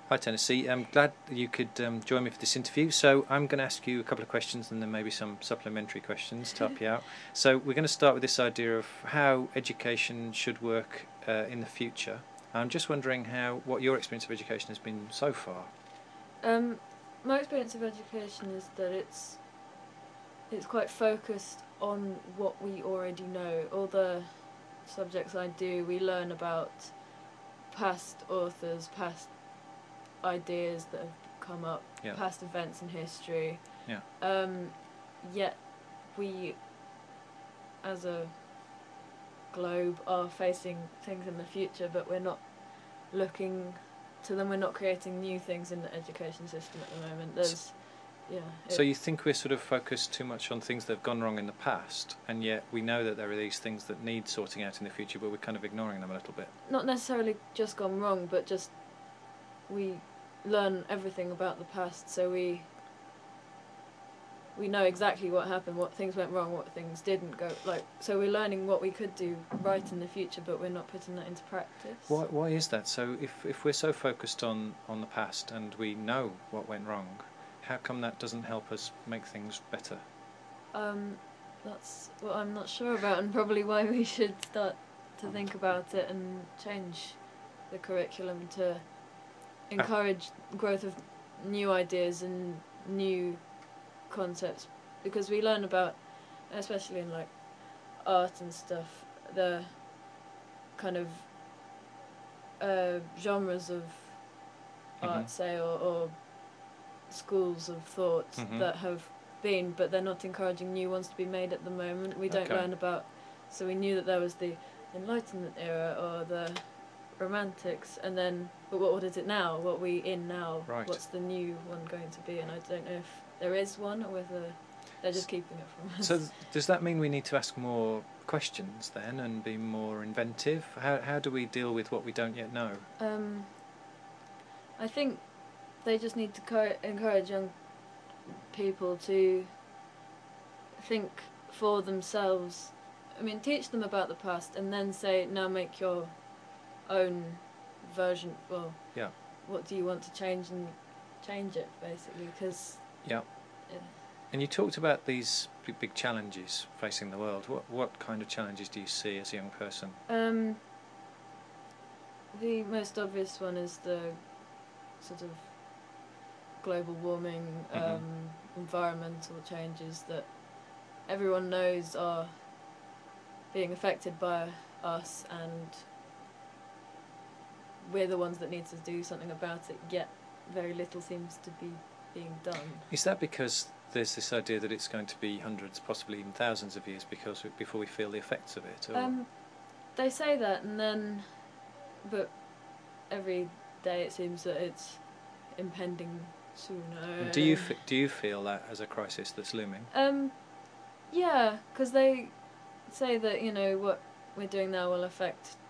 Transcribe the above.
Hi Tennessee, I'm glad you could join me for this interview. So I'm going to ask you a couple of questions and then maybe some supplementary questions to help you out. So we're going to start with this idea of how education should work in the future. I'm just wondering what your experience of education has been so far. My experience of education is that it's quite focused on what we already know. All the subjects I do, we learn about past authors, past ideas that have come up, Yeah. past events in history. Yeah. Yet we, as a globe, are facing things in the future, but we're not looking to them. We're not creating new things in the education system at the moment. So you think we're sort of focused too much on things that have gone wrong in the past, and yet we know that there are these things that need sorting out in the future, but we're kind of ignoring them a little bit. Not necessarily just gone wrong, but just we learn everything about the past, so we know exactly what happened, what things went wrong, what things didn't go. So we're learning what we could do right in the future, but we're not putting that into practice. Why is that? So if we're so focused on the past and we know what went wrong, how come that doesn't help us make things better? That's what I'm not sure about, and probably why we should start to think about it and change the curriculum to encourage growth of new ideas and new concepts, because we learn about, especially in like art and stuff, the kind of genres of art, say, or schools of thought that have been, but they're not encouraging new ones to be made at the moment. We don't learn about, so we knew that there was the Enlightenment era or the Romantics, and then, but what is it now? What are we in now? Right. What's the new one going to be? And I don't know if there is one or whether they're just keeping it from us. So does that mean we need to ask more questions then and be more inventive? How do we deal with what we don't yet know? I think they just need to encourage young people to think for themselves. I mean, teach them about the past and then say, now make your own version. Well, yeah. What do you want to change, and change it, basically, because... Yeah. And you talked about these big challenges facing the world. What kind of challenges do you see as a young person? The most obvious one is the sort of global warming, environmental changes that everyone knows are being affected by us, and we're the ones that need to do something about it, yet very little seems to be being done. Is that because there's this idea that it's going to be hundreds, possibly even thousands of years before we feel the effects of it? Or? They say that, but every day it seems that it's impending sooner. And do you feel that as a crisis that's looming? Yeah, because they say that what we're doing now will affect